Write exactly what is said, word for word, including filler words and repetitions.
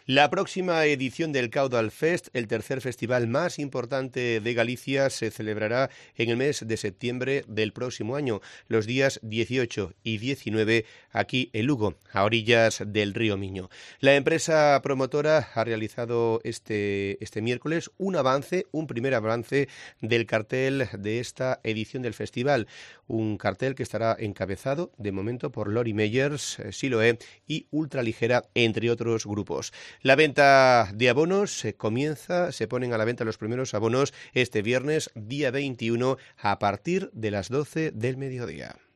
La próxima edición del Caudal Fest, el tercer festival más importante de Galicia, se celebrará en el mes de septiembre del próximo año, los días dieciocho y diecinueve, aquí en Lugo, a orillas del río Miño. La empresa promotora ha realizado este, este miércoles un avance, un primer avance del cartel de esta edición del festival, un cartel que estará encabezado de momento por Lori Meyers, Siloé y Ultraligera, entre otros grupos. La venta de abonos se comienza, se ponen a la venta los primeros abonos este viernes, día veintiuno, a partir de las doce del mediodía.